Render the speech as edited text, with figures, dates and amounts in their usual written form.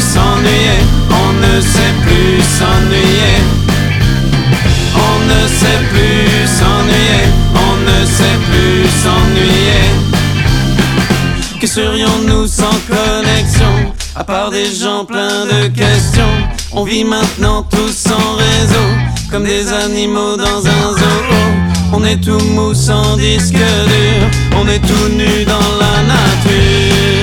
s'ennuyer, on ne sait plus s'ennuyer. On ne sait plus s'ennuyer, on ne sait plus s'ennuyer. Que serions-nous sans connexion, à part des gens pleins de questions? On vit maintenant tous sans réseau, comme des animaux dans un zoo. On est tout mou sans disque dur, on est tout nu dans la nature.